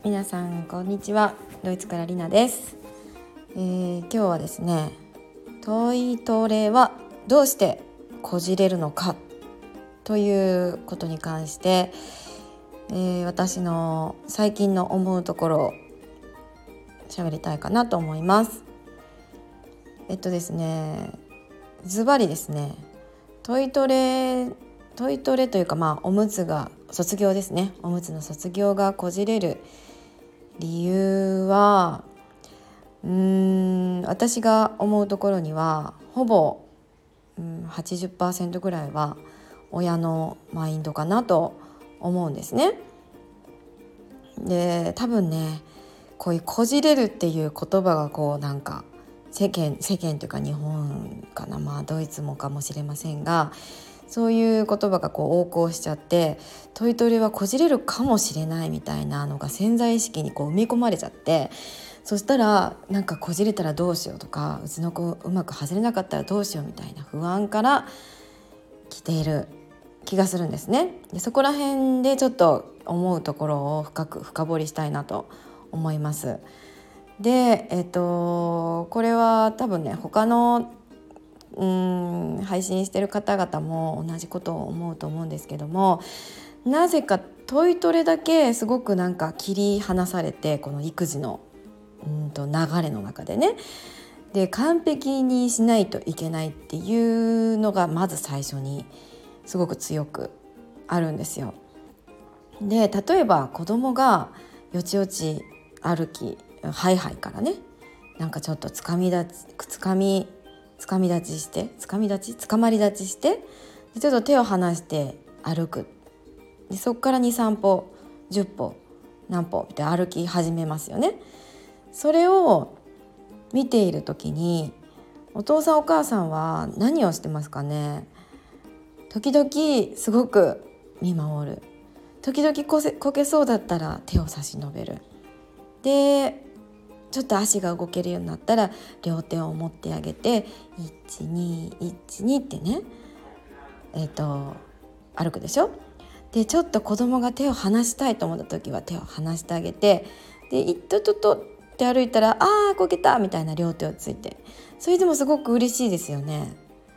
皆さんこんにちは。ドイツからリナです。今日はですね、トイトレはどうしてこじれるのかということに関して、私の最近の思うところを喋りたいかなと思います。ですね、ズバリですね、トイトレというか、おむつが卒業ですね。おむつの卒業がこじれる理由は、私が思うところにはほぼ、80% ぐらいは親のマインドかなと思うんですね。で、多分ね、こういうこじれるっていう言葉がなんか世間というか日本かな、ドイツもかもしれませんが、そういう言葉が横行しちゃって、トイトレはこじれるかもしれないみたいなのが潜在意識に埋め込まれちゃって、そしたらなんかこじれたらどうしようとか、うちの子うまく外れなかったらどうしようみたいな不安から来ている気がするんですね。で、そこら辺でちょっと思うところを深掘りしたいなと思います。で、これは多分ね、他の配信してる方々も同じことを思うと思うんですけども、なぜかトイトレだけすごくなんか切り離されて、この育児の流れの中でね、で完璧にしないといけないっていうのがまず最初にすごく強くあるんですよ。で、例えば子供がよちよち歩きハイハイからね、なんかちょっとつかまり立ちしてでちょっと手を離して歩く。でそこから2、3歩10歩何歩って歩き始めますよね。それを見ている時にお父さんお母さんは何をしてますかね。時々すごく見守る。時々こけそうだったら手を差し伸べる。でちょっと足が動けるようになったら両手を持ってあげて1212ってね、歩くでしょ。でちょっと子供が手を離したいと思った時は手を離してあげて、でいっとって歩いたらこけたみたいな両手をついて、それでもすごく嬉しいですよね。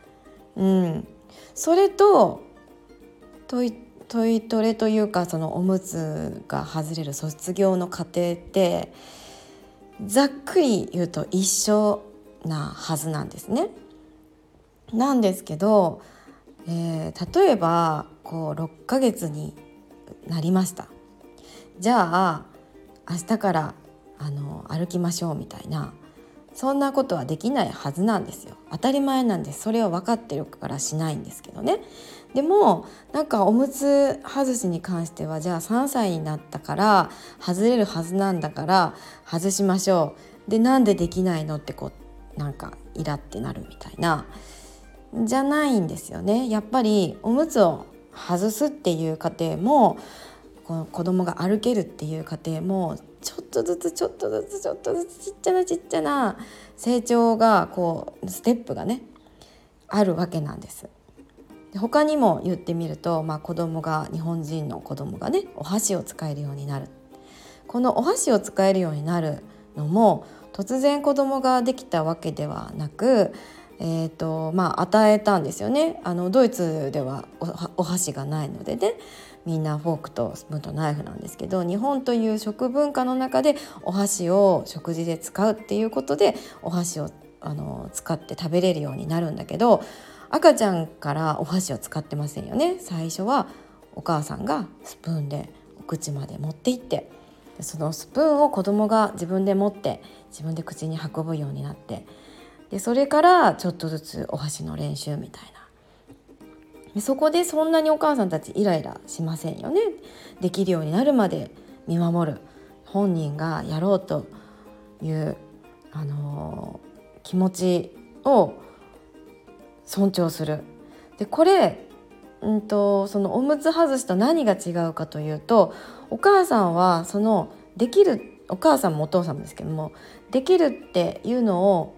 それとトイトレというか、そのおむつが外れる卒業の過程ってざっくり言うと一緒なはずなんですね。なんですけど、例えば6ヶ月になりました。じゃあ明日から歩きましょうみたいな、そんなことはできないはずなんですよ。当たり前なんです。それを分かってるからしないんですけどね。でもなんかおむつ外しに関しては、じゃあ3歳になったから外れるはずなんだから外しましょう。でなんでできないのってなんかイラってなるみたいな、じゃないんですよね。やっぱりおむつを外すっていう過程も、この子供が歩けるっていう過程もちょっとずつちっちゃな成長がステップがねあるわけなんです。で他にも言ってみると、日本人の子供がねお箸を使えるようになる。このお箸を使えるようになるのも突然子供ができたわけではなく、与えたんですよね。ドイツではお箸がないのでね、みんなフォークとスプーンとナイフなんですけど、日本という食文化の中でお箸を食事で使うっていうことでお箸を使って食べれるようになるんだけど、赤ちゃんからお箸を使ってませんよね。最初はお母さんがスプーンでお口まで持っていって、そのスプーンを子供が自分で持って自分で口に運ぶようになって、でそれからちょっとずつお箸の練習みたいな。でそこでそんなにお母さんたちイライラしませんよね。できるようになるまで見守る、本人がやろうという、気持ちを尊重する。でこれ、そのおむつ外しと何が違うかというと、お母さんはお母さんもお父さんもですけども、できるっていうのを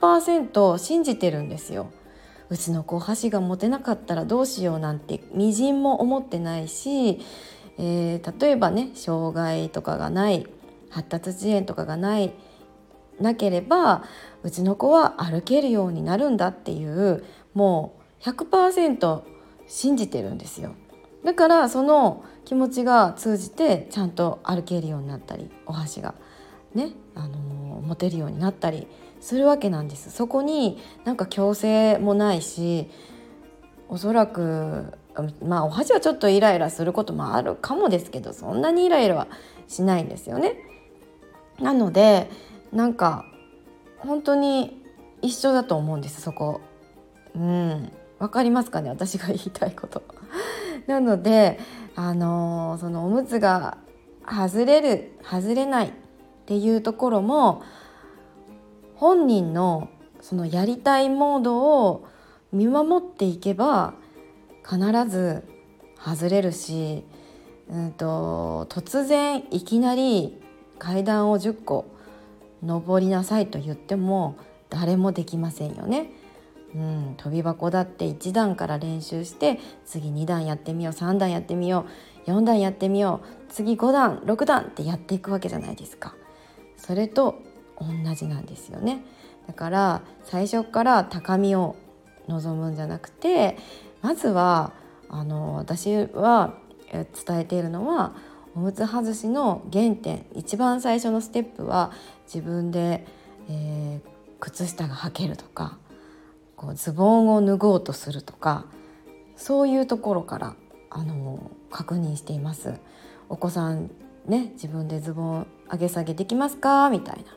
100% 信じてるんですよ。うちの子箸が持てなかったらどうしようなんてみじんも思ってないし、例えばね障害とかがない発達遅延とかがなければうちの子は歩けるようになるんだっていうもう 100% 信じてるんですよ。だからその気持ちが通じてちゃんと歩けるようになったりお箸がね、持てるようになったりするわけなんです。そこになんか強制もないし、おそらくお箸はちょっとイライラすることもあるかもですけど、そんなにイライラはしないんですよね。なのでなんか本当に一緒だと思うんです、そこ。わかりますかね、私が言いたいことなのでそのおむつが外れる外れないっていうところも本人のそのやりたいモードを見守っていけば必ず外れるし、突然いきなり階段を10個登りなさいと言っても誰もできませんよね。跳び箱だって1段から練習して次2段やってみよう、3段やってみよう、4段やってみよう、次5段6段ってやっていくわけじゃないですか。それと同じなんですよね。だから最初から高みを望むんじゃなくて、まずは私は伝えているのは、おむつ外しの原点、一番最初のステップは自分で、靴下が履けるとか、ズボンを脱ごうとするとか、そういうところから確認しています。お子さんね、自分でズボン上げ下げできますかみたい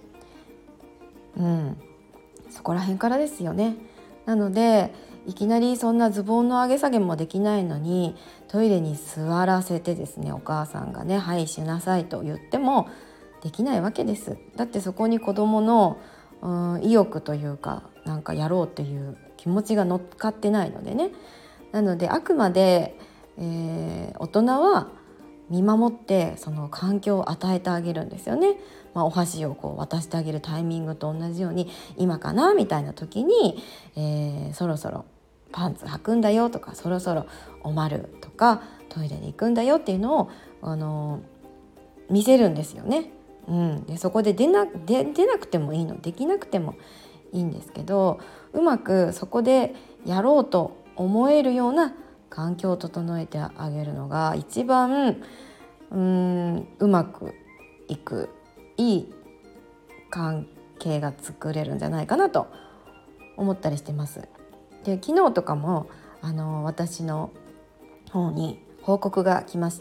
な、そこら辺からですよね。なのでいきなりそんなズボンの上げ下げもできないのにトイレに座らせてですね、お母さんがねはいしなさいと言ってもできないわけです。だってそこに子どもの意欲というか、なんかやろうという気持ちが乗っかってないのでね。なのであくまで、大人は見守ってその環境を与えてあげるんですよね。お箸を渡してあげるタイミングと同じように、今かなみたいな時に、そろそろパンツ履くんだよとか、そろそろおまるとかトイレに行くんだよっていうのを見せるんですよね。でそこで出なくてもいいの、できなくてもいいんですけど、うまくそこでやろうと思えるような環境を整えてあげるのが一番うまくいくいい関係が作れるんじゃないかなと思ったりしてます。で昨日とかも私の方に報告が来まして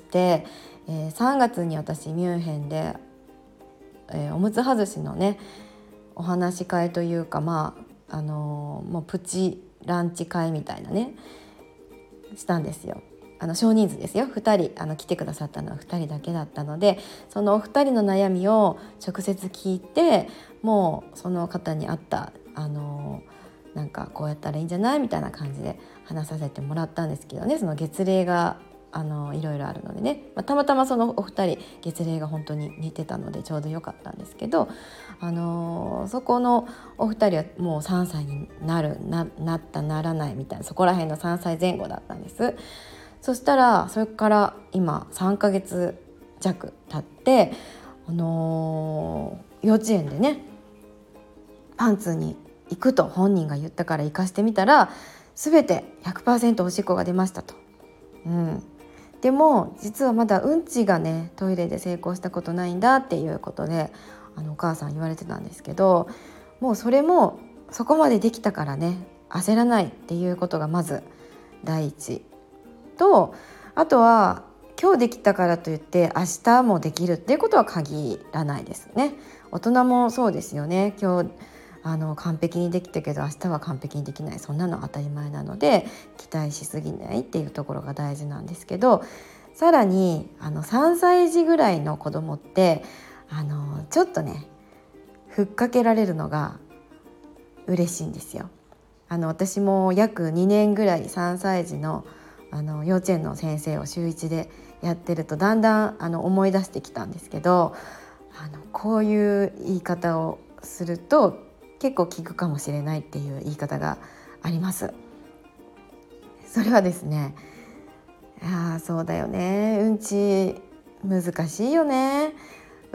、3月に私ミュンヘンで、おむつ外しのねお話し会というか、もうプチランチ会みたいなねしたんですよ。少人数ですよ、2人来てくださったのは2人だけだったので、そのお二人の悩みを直接聞いて、もうその方に合ったなんかこうやったらいいんじゃないみたいな感じで話させてもらったんですけどね。その月齢がいろいろあるのでね、たまたまそのお二人月齢が本当に似てたのでちょうど良かったんですけど、そこのお二人はもう3歳になったならないみたいな、そこら辺の3歳前後だったんです。そしたらそれから今3ヶ月弱経って、幼稚園でねパンツに行くと本人が言ったから行かしてみたら全て 100% おしっこが出ましたと。でも実はまだうんちがねトイレで成功したことないんだっていうことでお母さん言われてたんですけど、もうそれもそこまでできたからね焦らないっていうことがまず第一と、あとは今日できたからといって明日もできるっていうことは限らないですね。大人もそうですよね。今日完璧にできたけど明日は完璧にできない、そんなの当たり前なので期待しすぎないっていうところが大事なんですけど、さらに3歳児ぐらいの子供ってちょっとねふっかけられるのが嬉しいんですよ。私も約2年ぐらい3歳児の幼稚園の先生を週1でやってるとだんだん思い出してきたんですけど、こういう言い方をすると結構効くかもしれないっていう言い方があります。それはですね、そうだよね、うんち難しいよね、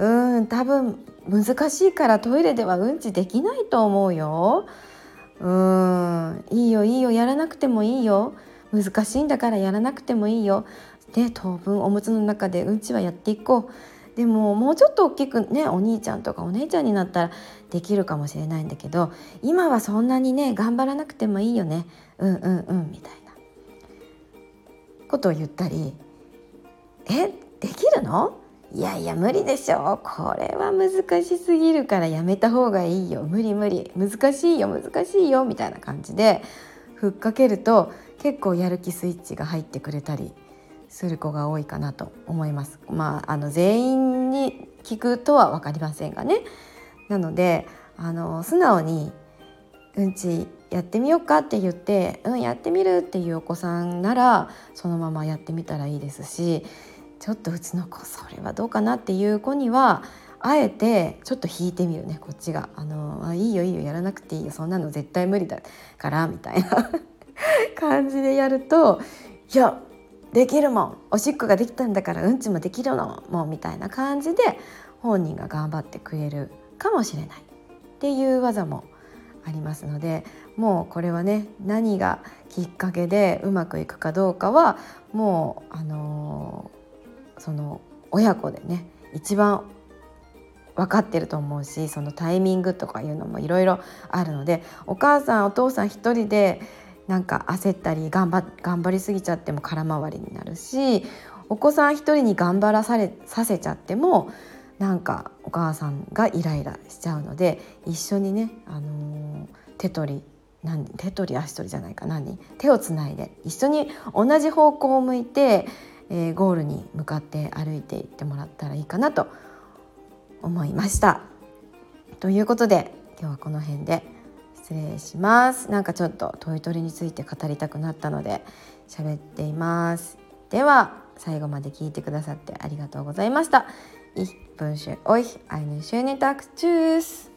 多分難しいからトイレではうんちできないと思うよ。いいよいいよ、やらなくてもいいよ、難しいんだからやらなくてもいいよ。で、当分おむつの中でうんちはやっていこう。でももうちょっと大きくね、お兄ちゃんとかお姉ちゃんになったらできるかもしれないんだけど、今はそんなにね頑張らなくてもいいよね、みたいなことを言ったり、できるの？いやいや無理でしょ、これは難しすぎるからやめた方がいいよ、無理無理、難しいよ難しいよみたいな感じでふっかけると、結構やる気スイッチが入ってくれたりする子が多いかなと思います。全員に聞くとは分かりませんがね。なので素直にうんちやってみようかって言って、やってみるっていうお子さんならそのままやってみたらいいですし、ちょっとうちの子それはどうかなっていう子にはあえてちょっと引いてみるね、こっちがいいよいいよ、やらなくていいよ、そんなの絶対無理だからみたいな感じでやると、いやできるもん、おしっこができたんだからうんちもできるのもうみたいな感じで本人が頑張ってくれるかもしれないっていう技もありますので、もうこれはね、何がきっかけでうまくいくかどうかはもうその親子でね一番分かってると思うし、そのタイミングとかいうのもいろいろあるので、お母さんお父さん一人でなんか焦ったり頑張りすぎちゃっても空回りになるし、お子さん一人に頑張らさせちゃってもなんかお母さんがイライラしちゃうので、一緒にね、手取り足取りじゃないか、手をつないで一緒に同じ方向を向いて、ゴールに向かって歩いていってもらったらいいかなと思いました。ということで今日はこの辺で失礼します。なんかちょっとトイトレについて語りたくなったので喋っています。では最後まで聞いてくださってありがとうございました。Ich wünsche euch einen schönen Tag. Tschüss.